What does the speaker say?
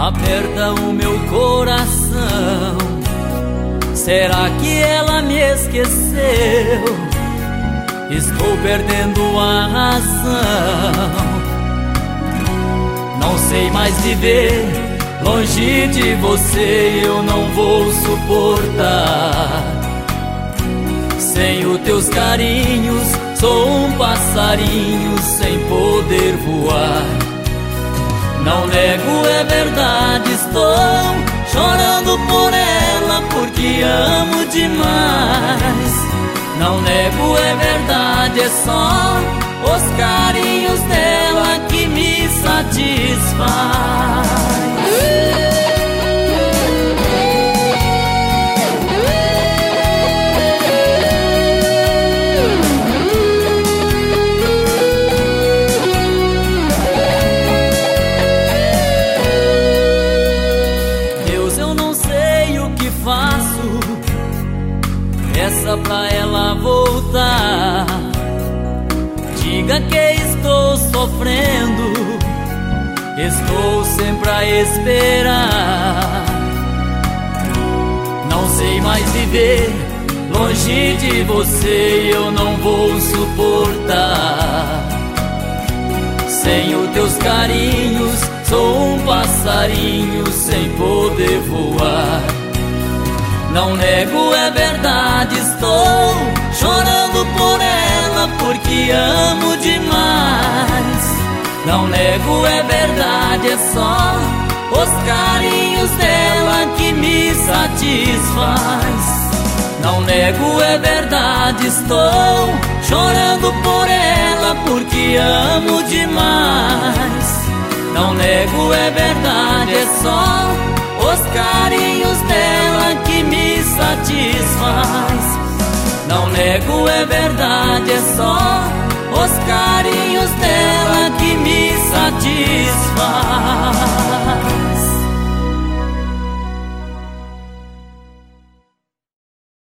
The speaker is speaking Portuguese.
aperta o meu coração. Será que ela me esqueceu? Estou perdendo a razão. Não sei mais viver longe de você, eu não vou suportar. Sem os teus carinhos, sou um passarinho sem poder voar. Não nego, é verdade, estou chorando por ela porque amo demais. Não nego, é verdade, é só os carinhos dela que me satisfaz. Deus, eu não sei o que faço, peça pra ela voltar. Diga que estou sofrendo, estou sempre a esperar. Não sei mais viver longe de você, eu não vou suportar. Sem os teus carinhos, sou um passarinho sem poder voar. Não nego, é verdade, estou chorando por ela porque amo demais. Não nego, é verdade, é só os carinhos dela que me satisfaz. Não nego, é verdade, estou chorando por ela porque amo demais. Não nego, é verdade, é só os carinhos dela que me satisfaz. Não nego, é verdade, é só os carinhos dela que me satisfaz.